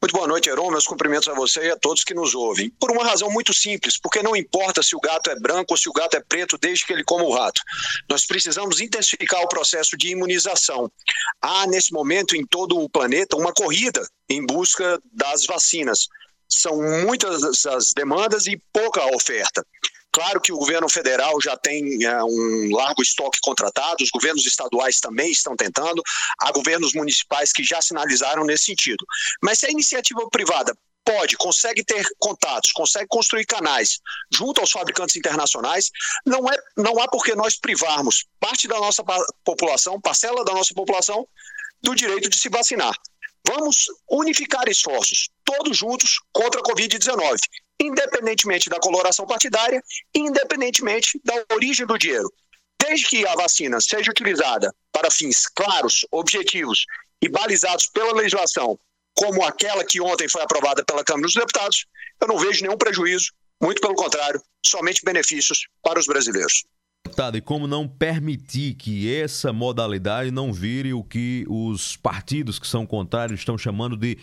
Muito boa noite, Heron. Meus cumprimentos a você e a todos que nos ouvem. Por uma razão muito simples, porque não importa se o gato é branco ou se o gato é preto, desde que ele coma o rato. Nós precisamos intensificar o processo de imunização. Há, nesse momento, em todo o planeta, uma corrida em busca das vacinas. São muitas as demandas e pouca a oferta. Claro que o governo federal já tem um largo estoque contratado, os governos estaduais também estão tentando, há governos municipais que já sinalizaram nesse sentido. Mas se a iniciativa privada consegue ter contatos, consegue construir canais junto aos fabricantes internacionais, não há por que nós privarmos parte da nossa população, parcela da nossa população, do direito de se vacinar. Vamos unificar esforços, todos juntos, contra a Covid-19. Independentemente da coloração partidária, independentemente da origem do dinheiro. Desde que a vacina seja utilizada para fins claros, objetivos e balizados pela legislação, como aquela que ontem foi aprovada pela Câmara dos Deputados, eu não vejo nenhum prejuízo, muito pelo contrário, somente benefícios para os brasileiros. Deputado, e como não permitir que essa modalidade não vire o que os partidos que são contrários estão chamando de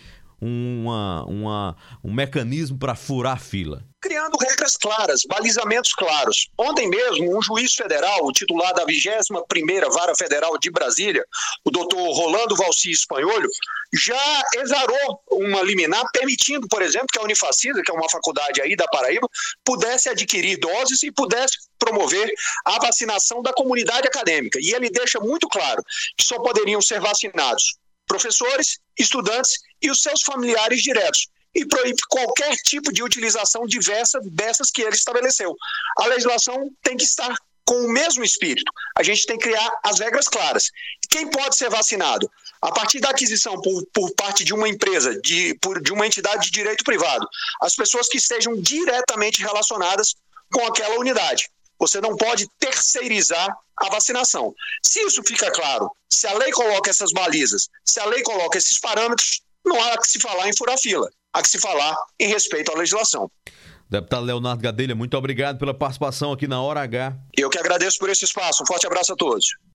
um mecanismo para furar a fila? Criando regras claras, balizamentos claros. Ontem mesmo, um juiz federal, o titular da 21ª Vara Federal de Brasília, o doutor Rolando Valci Spanholho, já exarou uma liminar permitindo, por exemplo, que a Unifacisa, que é uma faculdade aí da Paraíba, pudesse adquirir doses e pudesse promover a vacinação da comunidade acadêmica. E ele deixa muito claro que só poderiam ser vacinados professores, estudantes e os seus familiares diretos, e proíbe qualquer tipo de utilização diversa dessas que ele estabeleceu. A legislação tem que estar com o mesmo espírito. A gente tem que criar as regras claras. Quem pode ser vacinado? A partir da aquisição por parte de uma empresa, de uma entidade de direito privado, as pessoas que estejam diretamente relacionadas com aquela unidade. Você não pode terceirizar a vacinação. Se isso fica claro, se a lei coloca essas balizas, se a lei coloca esses parâmetros, não há que se falar em furar fila, há que se falar em respeito à legislação. Deputado Leonardo Gadelha, muito obrigado pela participação aqui na Hora H. Eu que agradeço por esse espaço. Um forte abraço a todos.